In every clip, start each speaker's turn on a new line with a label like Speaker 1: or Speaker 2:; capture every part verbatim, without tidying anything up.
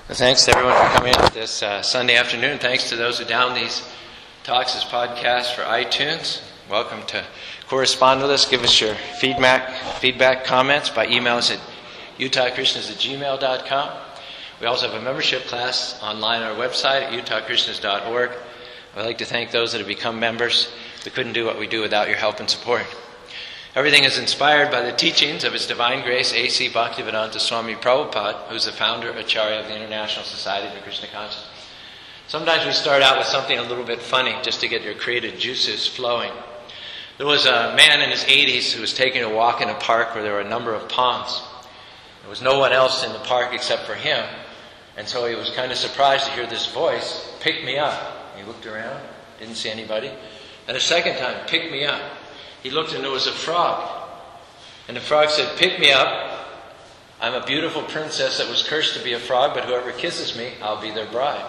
Speaker 1: Thanks to everyone for coming out this uh, Sunday afternoon. Thanks to those who download these talks as podcasts for iTunes. Welcome to correspond with us. Give us your feedback, feedback comments by email us at utah christians at gmail dot com. We also have a membership class online on our website at utah christians dot org. I'd like to thank those that have become members. We couldn't do what we do without your help and support. Everything is inspired by the teachings of His Divine Grace, A C Bhaktivedanta Swami Prabhupada, who's the founder, Acharya of the International Society for Krishna Consciousness. Sometimes we start out with something a little bit funny, just to get your creative juices flowing. There was a man in his eighties who was taking a walk in a park where there were a number of ponds. There was no one else in the park except for him, and so he was kind of surprised to hear this voice, "Pick me up." He looked around, didn't see anybody. And a second time, "Pick me up." He looked and there was a frog. And the frog said, "Pick me up. I'm a beautiful princess that was cursed to be a frog, but whoever kisses me, I'll be their bride."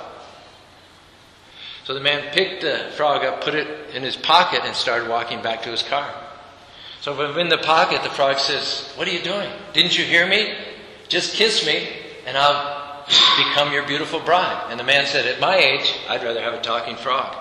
Speaker 1: So the man picked the frog up, put it in his pocket, and started walking back to his car. So when in the pocket, the frog says, "What are you doing? Didn't you hear me? Just kiss me, and I'll become your beautiful bride." And the man said, "At my age, I'd rather have a talking frog."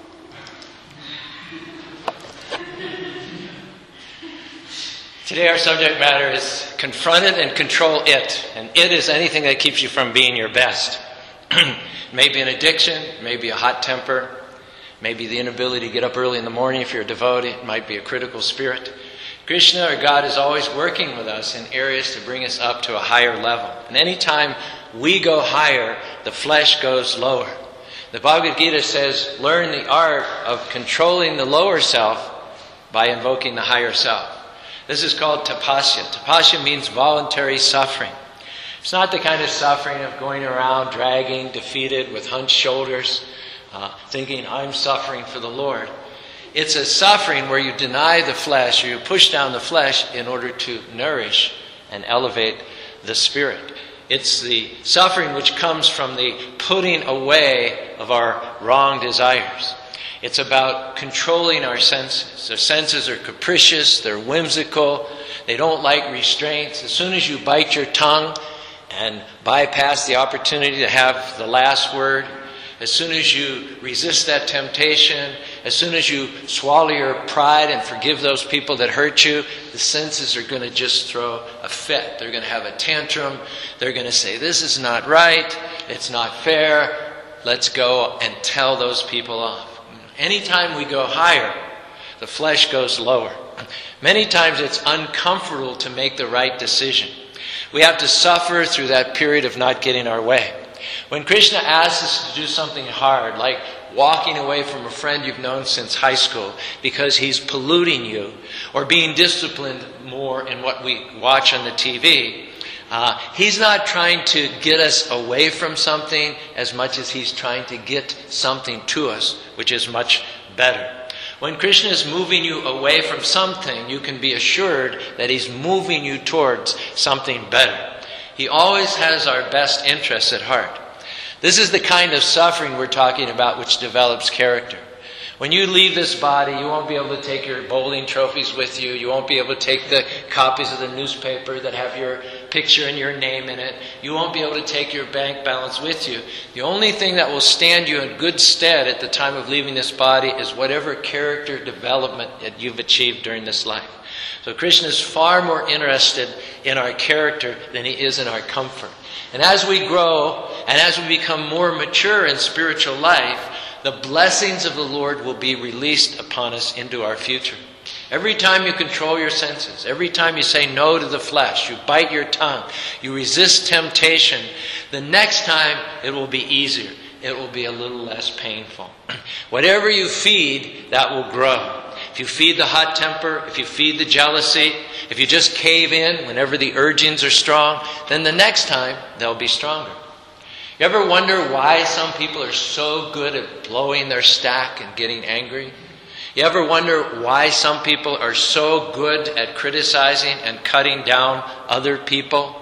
Speaker 1: Today our subject matter is confront it and control it. And it is anything that keeps you from being your best. Maybe an addiction, maybe a hot temper, maybe the inability to get up early in the morning if you're a devotee. It might be a critical spirit. Krishna or God is always working with us in areas to bring us up to a higher level. And anytime we go higher, the flesh goes lower. The Bhagavad Gita says, learn the art of controlling the lower self by invoking the higher self. This is called tapasya. Tapasya means voluntary suffering. It's not the kind of suffering of going around dragging, defeated, with hunched shoulders, uh, thinking, I'm suffering for the Lord. It's a suffering where you deny the flesh, or you push down the flesh in order to nourish and elevate the spirit. It's the suffering which comes from the putting away of our wrong desires. It's about controlling our senses. Our senses are capricious, they're whimsical, they don't like restraints. As soon as you bite your tongue and bypass the opportunity to have the last word, as soon as you resist that temptation, as soon as you swallow your pride and forgive those people that hurt you, the senses are going to just throw a fit. They're going to have a tantrum. They're going to say, this is not right, it's not fair, let's go and tell those people off. Anytime we go higher, the flesh goes lower. Many times it's uncomfortable to make the right decision. We have to suffer through that period of not getting our way. When Krishna asks us to do something hard, like walking away from a friend you've known since high school because he's polluting you, or being disciplined more in what we watch on the T V, Uh, he's not trying to get us away from something as much as he's trying to get something to us, which is much better. When Krishna is moving you away from something, you can be assured that he's moving you towards something better. He always has our best interests at heart. This is the kind of suffering we're talking about which develops character. When you leave this body, you won't be able to take your bowling trophies with you. You won't be able to take the copies of the newspaper that have your picture and your name in it. You won't be able to take your bank balance with you. The only thing that will stand you in good stead at the time of leaving this body is whatever character development that you've achieved during this life. So Krishna is far more interested in our character than he is in our comfort. And as we grow and as we become more mature in spiritual life, the blessings of the Lord will be released upon us into our future. Every time you control your senses, every time you say no to the flesh, you bite your tongue, you resist temptation, the next time it will be easier. It will be a little less painful. Whatever you feed, that will grow. If you feed the hot temper, if you feed the jealousy, if you just cave in whenever the urgings are strong, then the next time they'll be stronger. You ever wonder why some people are so good at blowing their stack and getting angry? You ever wonder why some people are so good at criticizing and cutting down other people?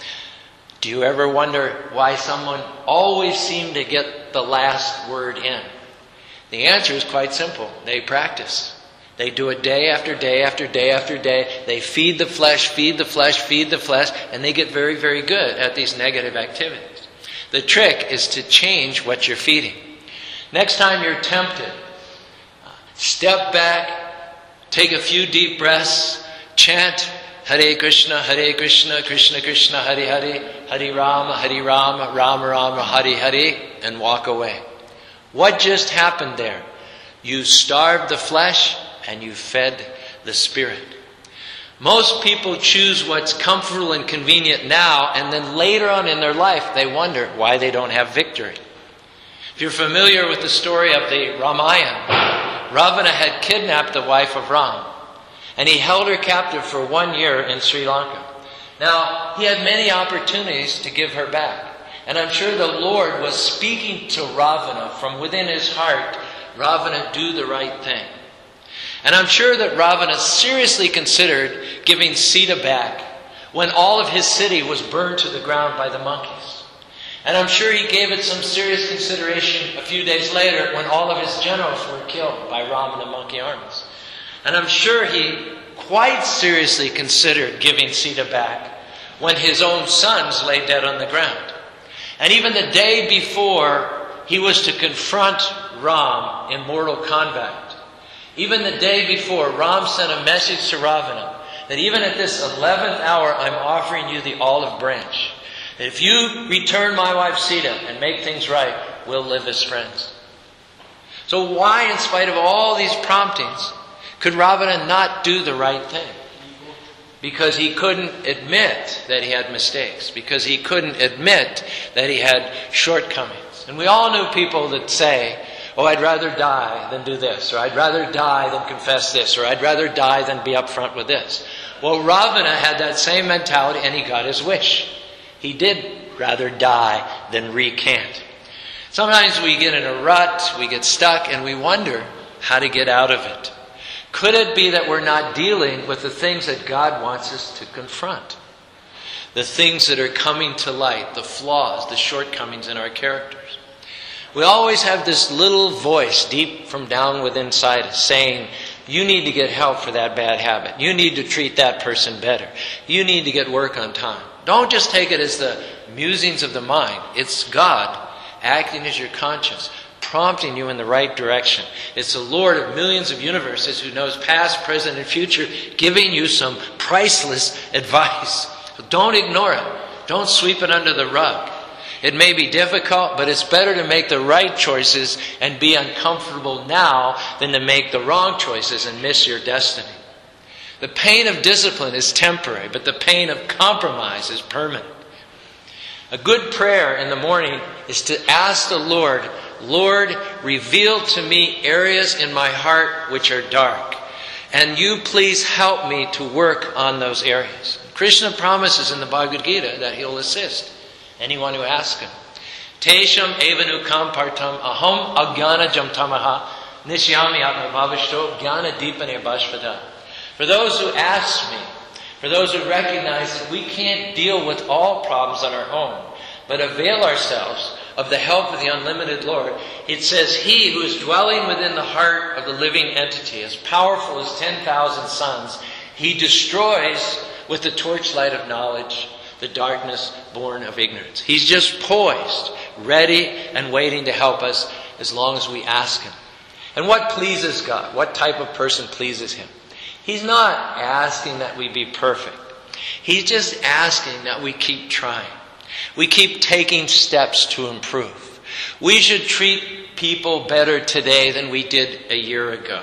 Speaker 1: Do you ever wonder why someone always seems to get the last word in? The answer is quite simple. They practice. They do it day after day after day after day. They feed the flesh, feed the flesh, feed the flesh, and they get very, very good at these negative activities. The trick is to change what you're feeding. Next time you're tempted, step back, take a few deep breaths, chant Hare Krishna, Hare Krishna, Krishna Krishna, Hare Hare, Hare Rama, Hare Rama, Rama Rama, Hare Hare, and walk away. What just happened there? You starved the flesh and you fed the spirit. Most people choose what's comfortable and convenient now, and then later on in their life they wonder why they don't have victory. If you're familiar with the story of the Ramayana, Ravana had kidnapped the wife of Ram, and he held her captive for one year in Sri Lanka. Now, he had many opportunities to give her back, and I'm sure the Lord was speaking to Ravana from within his heart, Ravana, do the right thing. And I'm sure that Ravana seriously considered giving Sita back when all of his city was burned to the ground by the monkeys. And I'm sure he gave it some serious consideration a few days later when all of his generals were killed by Ram and the monkey armies. And I'm sure he quite seriously considered giving Sita back when his own sons lay dead on the ground. And even the day before he was to confront Ram in mortal combat, even the day before, Ram sent a message to Ravana that even at this eleventh hour, I'm offering you the olive branch. That if you return my wife Sita and make things right, we'll live as friends. So why, in spite of all these promptings, could Ravana not do the right thing? Because he couldn't admit that he had mistakes. Because he couldn't admit that he had shortcomings. And we all know people that say, oh, I'd rather die than do this, or I'd rather die than confess this, or I'd rather die than be upfront with this. Well, Ravana had that same mentality and he got his wish. He did rather die than recant. Sometimes we get in a rut, we get stuck, and we wonder how to get out of it. Could it be that we're not dealing with the things that God wants us to confront? The things that are coming to light, the flaws, the shortcomings in our characters. We always have this little voice deep from down within inside us saying, you need to get help for that bad habit. You need to treat that person better. You need to get work on time. Don't just take it as the musings of the mind. It's God acting as your conscience, prompting you in the right direction. It's the Lord of millions of universes who knows past, present, and future, giving you some priceless advice. So don't ignore it. Don't sweep it under the rug. It may be difficult, but it's better to make the right choices and be uncomfortable now than to make the wrong choices and miss your destiny. The pain of discipline is temporary, but the pain of compromise is permanent. A good prayer in the morning is to ask the Lord, Lord, reveal to me areas in my heart which are dark, and you please help me to work on those areas. Krishna promises in the Bhagavad Gita that he'll assist anyone who asks him. Tesham evanukam partam aham agyana jamtamaha nishyami atmabhavishto jnana deepane bhashvata. For those who ask me, for those who recognize that we can't deal with all problems on our own, but avail ourselves of the help of the unlimited Lord, it says, he who is dwelling within the heart of the living entity, as powerful as ten thousand suns, he destroys with the torchlight of knowledge the darkness born of ignorance. He's just poised, ready and waiting to help us as long as we ask him. And what pleases God? What type of person pleases him? He's not asking that we be perfect. He's just asking that we keep trying. We keep taking steps to improve. We should treat people better today than we did a year ago.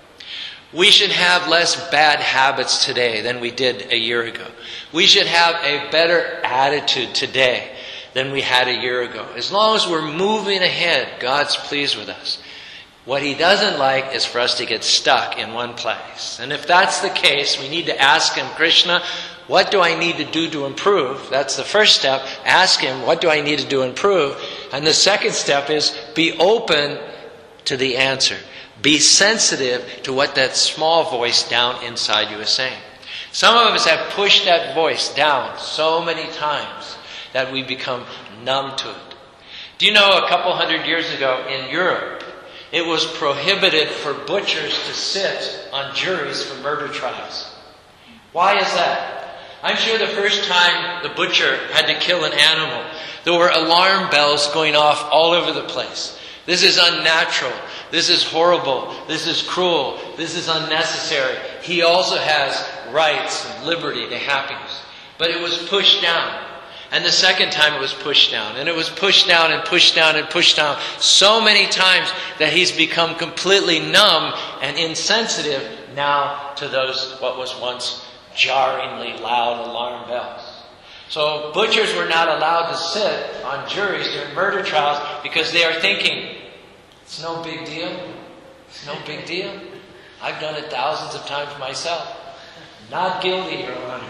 Speaker 1: We should have less bad habits today than we did a year ago. We should have a better attitude today than we had a year ago. As long as we're moving ahead, God's pleased with us. What he doesn't like is for us to get stuck in one place. And if that's the case, we need to ask him, Krishna, what do I need to do to improve? That's the first step. Ask him, what do I need to do to improve? And the second step is be open to the answer. Be sensitive to what that small voice down inside you is saying. Some of us have pushed that voice down so many times that we become numb to it. Do you know a couple hundred years ago in Europe, it was prohibited for butchers to sit on juries for murder trials. Why is that? I'm sure the first time the butcher had to kill an animal, there were alarm bells going off all over the place. This is unnatural. This is horrible. This is cruel. This is unnecessary. He also has rights and liberty to happiness. But it was pushed down. And the second time it was pushed down. And it was pushed down and pushed down and pushed down so many times that he's become completely numb and insensitive now to those, what was once jarringly loud alarm bells. So butchers were not allowed to sit on juries during murder trials because they are thinking, it's no big deal. It's no big deal. I've done it thousands of times myself. Not guilty, Your Honor.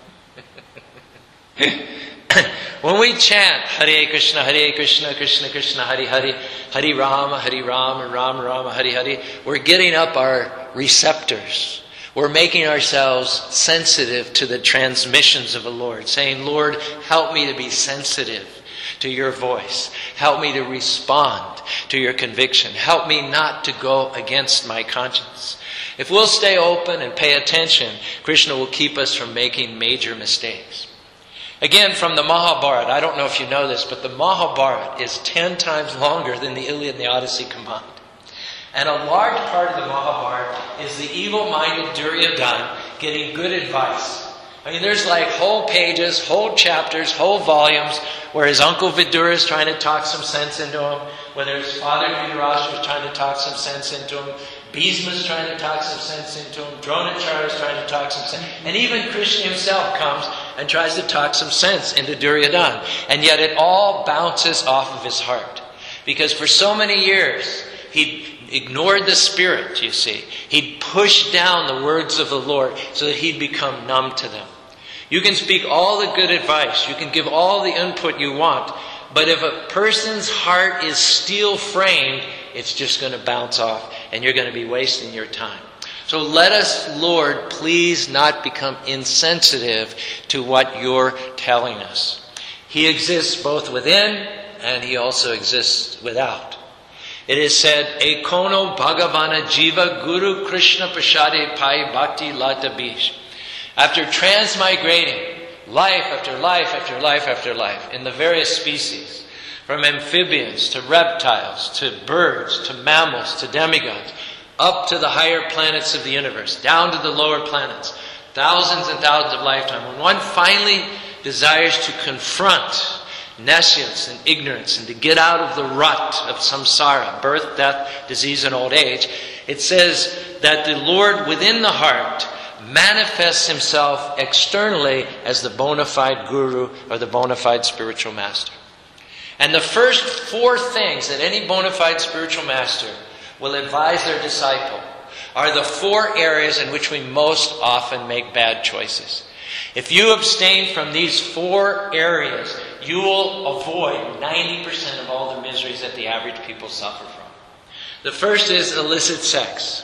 Speaker 1: When we chant Hare Krishna, Hare Krishna, Krishna Krishna, Hare Hare, Hare Rama, Hare Rama, Rama Rama, Hare Hare, we're getting up our receptors. We're making ourselves sensitive to the transmissions of the Lord, saying, Lord, help me to be sensitive to your voice. Help me to respond to your conviction. Help me not to go against my conscience. If we'll stay open and pay attention, Krishna will keep us from making major mistakes. Again, from the Mahabharata, I don't know if you know this, but the Mahabharata is ten times longer than the Iliad and the Odyssey combined. And a large part of the Mahabharata is the evil-minded Duryodhana getting good advice. I mean, there's like whole pages, whole chapters, whole volumes where his uncle Vidura is trying to talk some sense into him, whether his father Dhritarashtra is trying to talk some sense into him, Bhisma is trying to talk some sense into him, Dronacharya is trying to talk some sense, and even Krishna himself comes and tries to talk some sense into Duryodhana. And yet it all bounces off of his heart. Because for so many years, he ignored the Spirit, you see. He'd pushed down the words of the Lord so that he'd become numb to them. You can speak all the good advice. You can give all the input you want. But if a person's heart is steel-framed, it's just going to bounce off and you're going to be wasting your time. So let us, Lord, please not become insensitive to what you're telling us. He exists both within and he also exists without. It is said, Ekono Bhagavana Jiva Guru Krishna Prashade Pai Bhakti Lata Bish. After transmigrating life after life after life after life in the various species, from amphibians to reptiles to birds to mammals to demigods, up to the higher planets of the universe, down to the lower planets, thousands and thousands of lifetimes, when one finally desires to confront nescience and ignorance and to get out of the rut of samsara, birth, death, disease, and old age, it says that the Lord within the heart manifests himself externally as the bona fide guru or the bona fide spiritual master. And the first four things that any bona fide spiritual master will advise their disciple are the four areas in which we most often make bad choices. If you abstain from these four areas, you will avoid ninety percent of all the miseries that the average people suffer from. The first is illicit sex.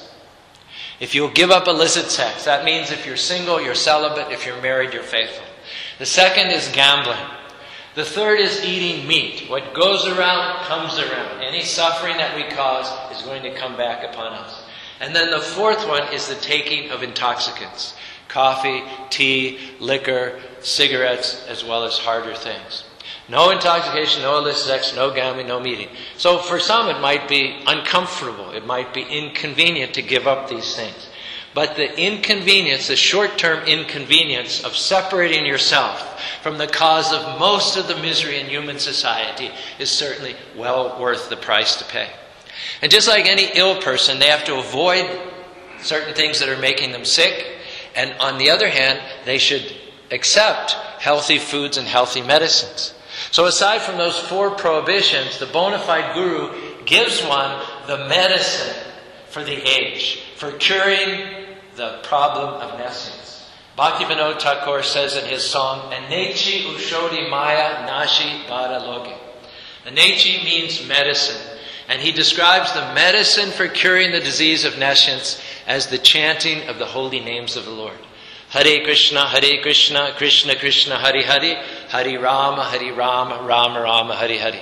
Speaker 1: If you'll give up illicit sex, that means if you're single, you're celibate. If you're married, you're faithful. The second is gambling. The third is eating meat. What goes around, comes around. Any suffering that we cause is going to come back upon us. And then the fourth one is the taking of intoxicants. Coffee, tea, liquor, cigarettes, as well as harder things. No intoxication, no illicit sex, no gambling, no meeting. So for some it might be uncomfortable. It might be inconvenient to give up these things. But the inconvenience, the short-term inconvenience of separating yourself from the cause of most of the misery in human society is certainly well worth the price to pay. And just like any ill person, they have to avoid certain things that are making them sick. And on the other hand, they should accept healthy foods and healthy medicines. So aside from those four prohibitions, the bona fide guru gives one the medicine for the age, for curing the problem of nescience. Bhaktivinoda Thakur says in his song, Anechi Ushodi Maya Nashi Bada Loge. Anechi means medicine. And he describes the medicine for curing the disease of nescience as the chanting of the holy names of the Lord. Hare Krishna, Hare Krishna, Krishna Krishna, Hare Hare, Hare Rama, Hare Rama, Rama Rama, Hare Hare.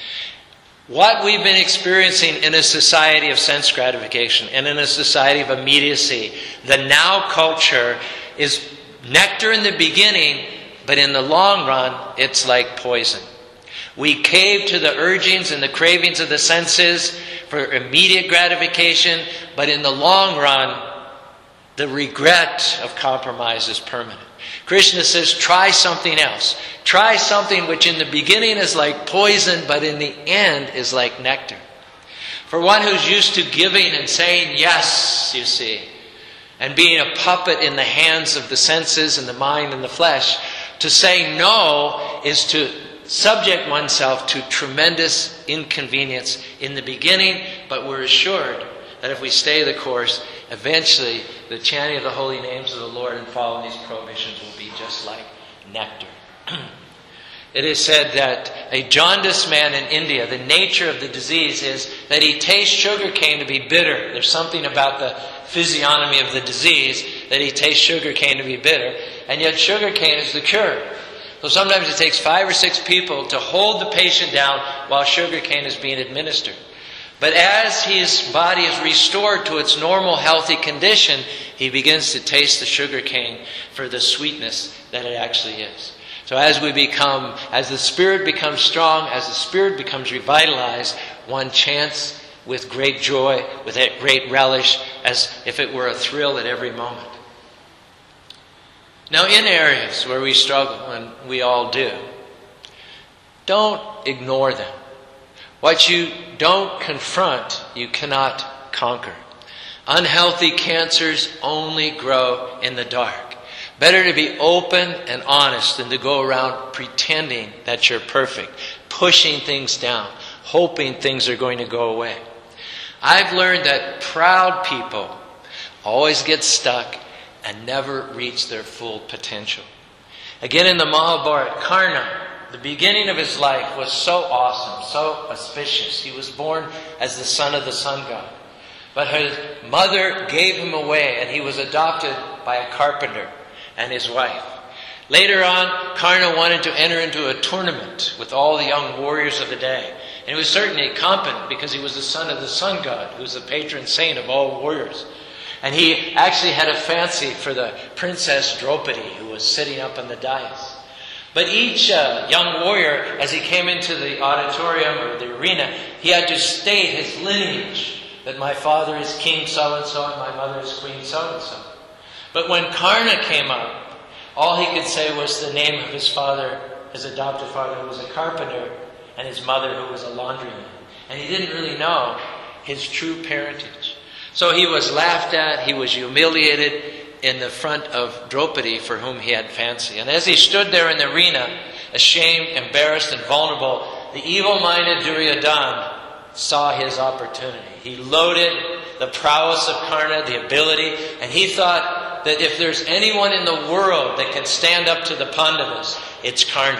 Speaker 1: What we've been experiencing in a society of sense gratification and in a society of immediacy, the now culture is Nectar in the beginning, but in the long run, it's like poison. We cave to the urgings and the cravings of the senses for immediate gratification, but in the long run, the regret of compromise is permanent. Krishna says, try something else. Try something which in the beginning is like poison, but in the end is like nectar. For one who's used to giving and saying yes, you see, and being a puppet in the hands of the senses and the mind and the flesh, to say no is to subject oneself to tremendous inconvenience in the beginning, but we're assured that if we stay the course, eventually the chanting of the holy names of the Lord and following these prohibitions will be just like nectar. It is said that a jaundiced man in India, the nature of the disease is that he tastes sugar cane to be bitter. There's something about the physiognomy of the disease that he tastes sugar cane to be bitter, and yet sugar cane is the cure. So sometimes it takes five or six people to hold the patient down while sugar cane is being administered. But as his body is restored to its normal healthy condition, he begins to taste the sugar cane for the sweetness that it actually is. So as we become, as the spirit becomes strong, as the spirit becomes revitalized, one chants with great joy, with great relish, as if it were a thrill at every moment. Now, in areas where we struggle, and we all do, don't ignore them. What you don't confront, you cannot conquer. Unhealthy cancers only grow in the dark. Better to be open and honest than to go around pretending that you're perfect, pushing things down, hoping things are going to go away. I've learned that proud people always get stuck and never reach their full potential. Again, in the Mahabharata, Karna, the beginning of his life was so awesome, so auspicious. He was born as the son of the sun god. But his mother gave him away, and he was adopted by a carpenter and his wife. Later on, Karna wanted to enter into a tournament with all the young warriors of the day. And he was certainly competent because he was the son of the sun god, who was the patron saint of all warriors. And he actually had a fancy for the princess Draupadi, who was sitting up on the dais. But each uh, young warrior, as he came into the auditorium or the arena, he had to state his lineage, that my father is king so-and-so and my mother is queen so-and-so. But when Karna came up, all he could say was the name of his father, his adopted father, who was a carpenter, and his mother, who was a laundryman. And he didn't really know his true parentage. So he was laughed at, he was humiliated in the front of Draupadi, for whom he had fancy. And as he stood there in the arena, ashamed, embarrassed, and vulnerable, the evil-minded Duryodhana saw his opportunity. He loaded the prowess of Karna, the ability, and he thought that if there's anyone in the world that can stand up to the Pandavas, it's Karna.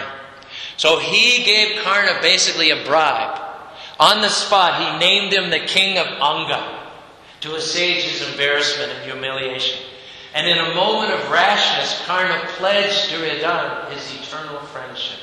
Speaker 1: So he gave Karna basically a bribe. On the spot, he named him the king of Anga, to assuage his embarrassment and humiliation. And in a moment of rashness, Karna pledged Duryodhana his eternal friendship.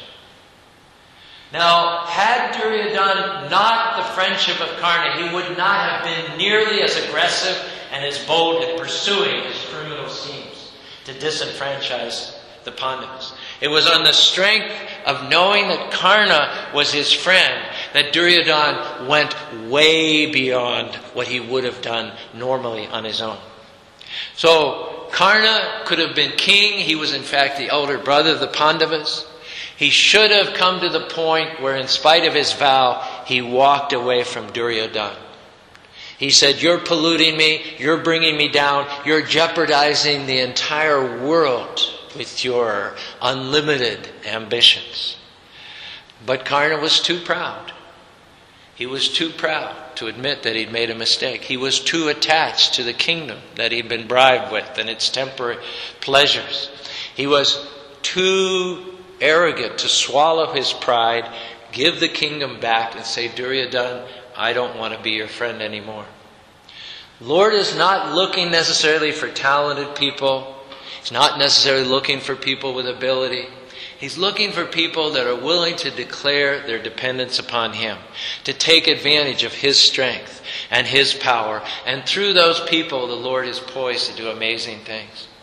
Speaker 1: Now, had Duryodhana not the friendship of Karna, he would not have been nearly as aggressive and as bold in pursuing his criminal schemes to disenfranchise the Pandavas. It was on the strength of knowing that Karna was his friend that Duryodhana went way beyond what he would have done normally on his own. So Karna could have been king. He was in fact the elder brother of the Pandavas. He should have come to the point where, in spite of his vow, he walked away from Duryodhana. He said, "You're polluting me, you're bringing me down, you're jeopardizing the entire world with your unlimited ambitions." But Karna was too proud. He was too proud to admit that he'd made a mistake. He was too attached to the kingdom that he'd been bribed with and its temporary pleasures. He was too arrogant to swallow his pride, give the kingdom back, and say, "Duryodhana, I don't want to be your friend anymore." Lord is not looking necessarily for talented people. He's not necessarily looking for people with ability. He's looking for people that are willing to declare their dependence upon Him, to take advantage of His strength and His power. And through those people, the Lord is poised to do amazing things.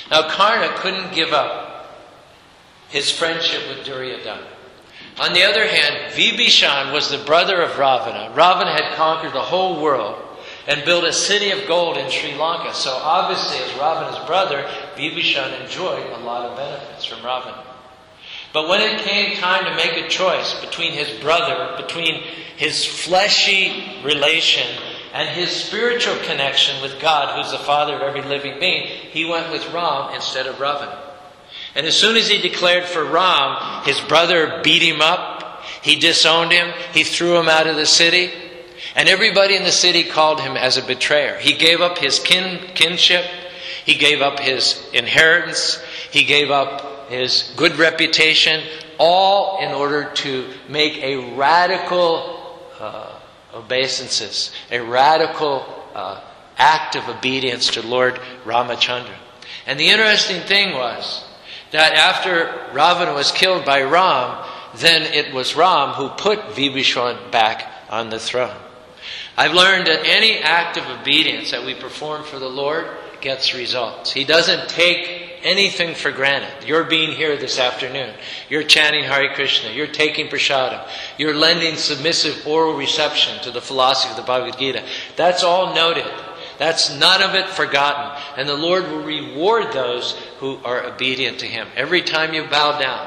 Speaker 1: Now Karna couldn't give up his friendship with Duryodhana. On the other hand, Vibhishan was the brother of Ravana. Ravana had conquered the whole world and built a city of gold in Sri Lanka. So obviously, as Ravana's brother, Vibhishan enjoyed a lot of benefits from Ravana. But when it came time to make a choice between his brother, between his fleshy relation and his spiritual connection with God, who's the father of every living being, he went with Ram instead of Ravana. And as soon as he declared for Ram, his brother beat him up, he disowned him, he threw him out of the city, and everybody in the city called him as a betrayer. He gave up his kin, kinship, he gave up his inheritance, he gave up his good reputation, all in order to make a radical uh, obeisances, a radical uh, act of obedience to Lord Ramachandra. And the interesting thing was that after Ravana was killed by Ram, then it was Ram who put Vibhishan back on the throne. I've learned that any act of obedience that we perform for the Lord gets results. He doesn't take anything for granted. You're being here this afternoon. You're chanting Hare Krishna. You're taking prasadam. You're lending submissive oral reception to the philosophy of the Bhagavad Gita. That's all noted. That's none of it forgotten. And the Lord will reward those who are obedient to Him every time you bow down.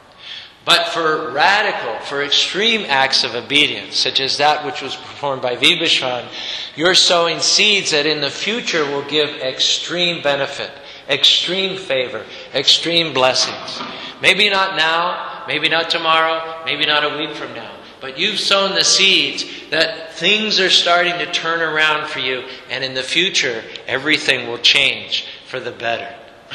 Speaker 1: But for radical, for extreme acts of obedience, such as that which was performed by Vibhishan, you're sowing seeds that in the future will give extreme benefit, extreme favor, extreme blessings. Maybe not now, maybe not tomorrow, maybe not a week from now. But you've sown the seeds that things are starting to turn around for you, and in the future, everything will change for the better.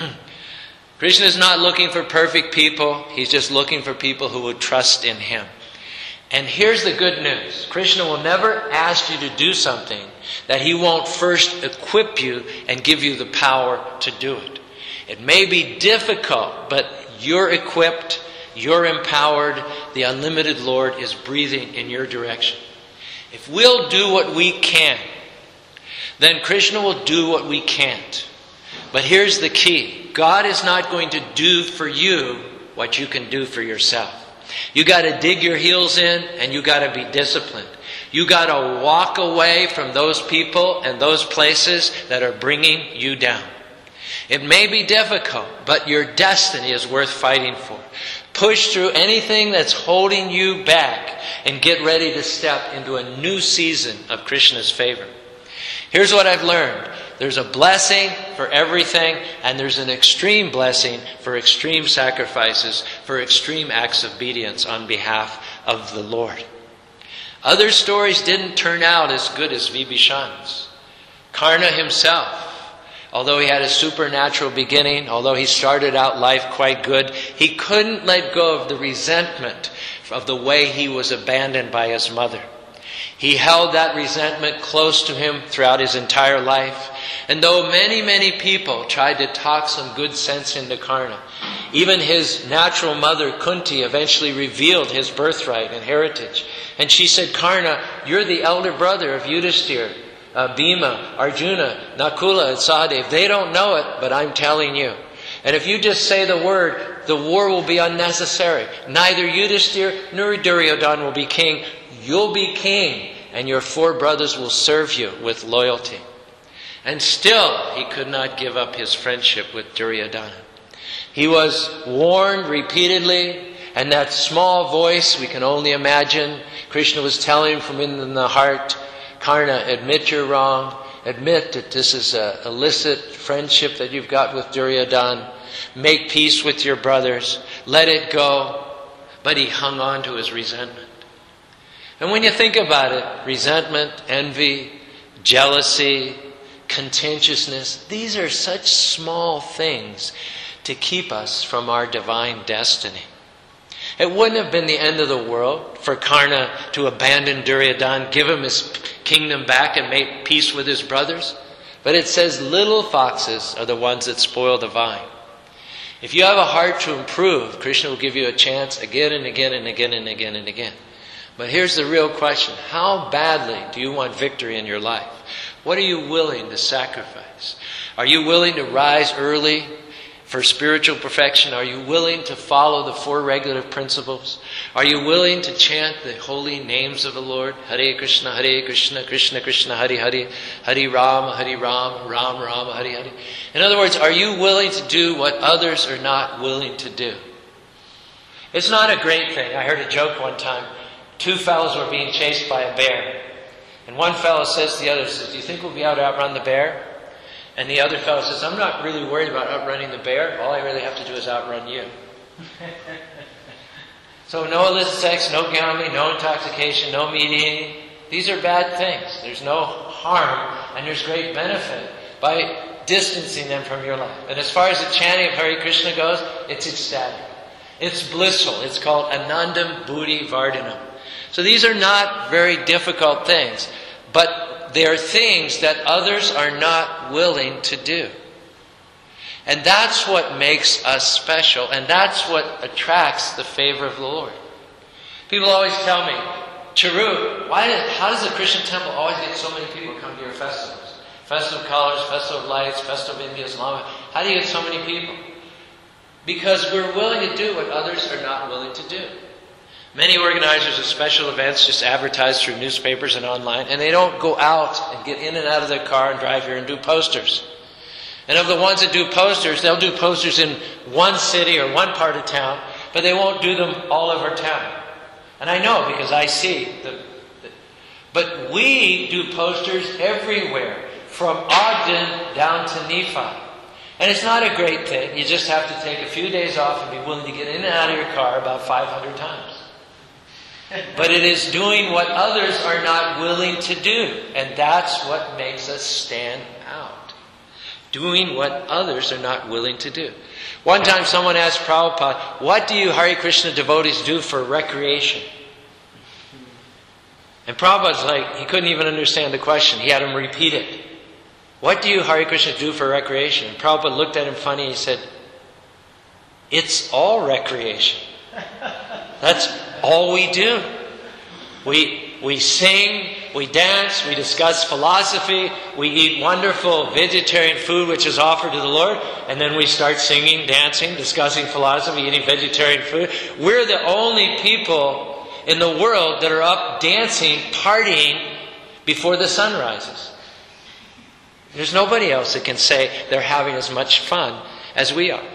Speaker 1: Krishna is not looking for perfect people. He's just looking for people who would trust in Him. And here's the good news. Krishna will never ask you to do something that He won't first equip you and give you the power to do it. It may be difficult, but you're equipped, you're empowered. The unlimited Lord is breathing in your direction. If we'll do what we can, then Krishna will do what we can't. But here's the key. God is not going to do for you what you can do for yourself. You got to dig your heels in, and you got to be disciplined. You got to walk away from those people and those places that are bringing you down. It may be difficult, but your destiny is worth fighting for. Push through anything that's holding you back and get ready to step into a new season of Krishna's favor. Here's what I've learned. There's a blessing for everything, and there's an extreme blessing for extreme sacrifices, for extreme acts of obedience on behalf of the Lord. Other stories didn't turn out as good as Vibhishan's. Karna himself, although he had a supernatural beginning, although he started out life quite good, he couldn't let go of the resentment of the way he was abandoned by his mother. He held that resentment close to him throughout his entire life. And though many, many people tried to talk some good sense into Karna, even his natural mother Kunti eventually revealed his birthright and heritage. And she said, Karna, you're the elder brother of Yudhishthira, uh, Bhima, Arjuna, Nakula, and Sahadev. They don't know it, but I'm telling you. And if you just say the word, the war will be unnecessary. Neither Yudhishthira nor Duryodhana will be king. You'll be king, and your four brothers will serve you with loyalty. And still, he could not give up his friendship with Duryodhana. He was warned repeatedly, and that small voice, we can only imagine, Krishna was telling him from in the heart, Karna, admit you're wrong. Admit that this is an illicit friendship that you've got with Duryodhana. Make peace with your brothers. Let it go. But he hung on to his resentment. And when you think about it, resentment, envy, jealousy, contentiousness, these are such small things to keep us from our divine destiny. It wouldn't have been the end of the world for Karna to abandon Duryodhana, give him his kingdom back and make peace with his brothers. But it says little foxes are the ones that spoil the vine. If you have a heart to improve, Krishna will give you a chance again and again and again and again and again. But here's the real question. How badly do you want victory in your life? What are you willing to sacrifice? Are you willing to rise early for spiritual perfection? Are you willing to follow the four regulative principles? Are you willing to chant the holy names of the Lord? Hare Krishna, Hare Krishna, Krishna Krishna, Hare Hare, Hare Rama, Hare Rama, Ram Rama, Hare Hare. In other words, are you willing to do what others are not willing to do? It's not a great thing. I heard a joke one time. Two fellows were being chased by a bear. And one fellow says to the other, says, do you think we'll be able to outrun the bear? And the other fellow says, I'm not really worried about outrunning the bear. All I really have to do is outrun you. So no illicit sex, no gambling, no intoxication, no meat eating. These are bad things. There's no harm and there's great benefit by distancing them from your life. And as far as the chanting of Hare Krishna goes, it's ecstatic. It's blissful. It's called Anandam Buddhi Vardhanam. So these are not very difficult things, but they're things that others are not willing to do. And that's what makes us special, and that's what attracts the favor of the Lord. People always tell me, Charu, why does, how does the Christian temple always get so many people come to your festivals? Festival of Colors, Festival of Lights, Festival of India, Islam. How do you get so many people? Because we're willing to do what others are not willing to do. Many organizers of special events just advertise through newspapers and online, and they don't go out and get in and out of their car and drive here and do posters. And of the ones that do posters, they'll do posters in one city or one part of town, but they won't do them all over town. And I know because I see. The, the, but we do posters everywhere, from Ogden down to Nephi. And it's not a great thing. You just have to take a few days off and be willing to get in and out of your car about five hundred times. But it is doing what others are not willing to do. And that's what makes us stand out. Doing what others are not willing to do. One time someone asked Prabhupada, what do you Hare Krishna devotees do for recreation? And Prabhupada's like, he couldn't even understand the question. He had him repeat it. What do you Hare Krishna do for recreation? And Prabhupada looked at him funny and he said, it's all recreation. That's all we do. We, we sing, we dance, we discuss philosophy, we eat wonderful vegetarian food which is offered to the Lord, and then we start singing, dancing, discussing philosophy, eating vegetarian food. We're the only people in the world that are up dancing, partying before the sun rises. There's nobody else that can say they're having as much fun as we are.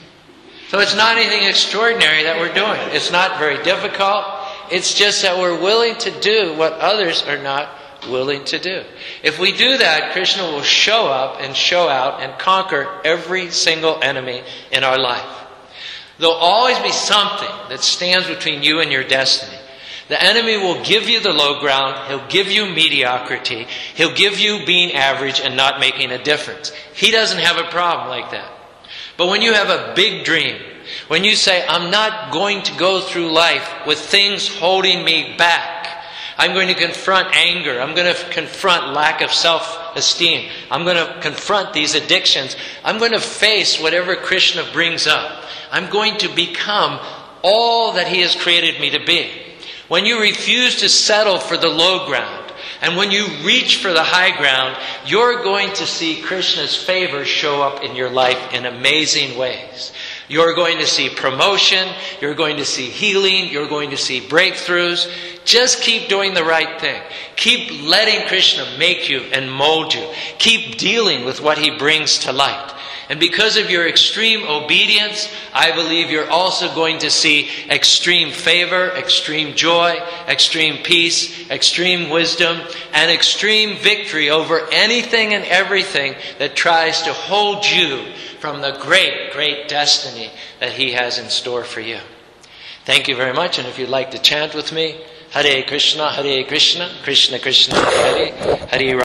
Speaker 1: So it's not anything extraordinary that we're doing. It's not very difficult. It's just that we're willing to do what others are not willing to do. If we do that, Krishna will show up and show out and conquer every single enemy in our life. There'll always be something that stands between you and your destiny. The enemy will give you the low ground. He'll give you mediocrity. He'll give you being average and not making a difference. He doesn't have a problem like that. But when you have a big dream, when you say, I'm not going to go through life with things holding me back. I'm going to confront anger. I'm going to confront lack of self-esteem. I'm going to confront these addictions. I'm going to face whatever Krishna brings up. I'm going to become all that He has created me to be. When you refuse to settle for the low ground, and when you reach for the high ground, you're going to see Krishna's favor show up in your life in amazing ways. You're going to see promotion, you're going to see healing, you're going to see breakthroughs. Just keep doing the right thing. Keep letting Krishna make you and mold you. Keep dealing with what He brings to light. And because of your extreme obedience, I believe you're also going to see extreme favor, extreme joy, extreme peace, extreme wisdom, and extreme victory over anything and everything that tries to hold you from the great, great destiny that He has in store for you. Thank you very much. And if you'd like to chant with me, Hare Krishna, Hare Krishna, Krishna Krishna, Hare Hare.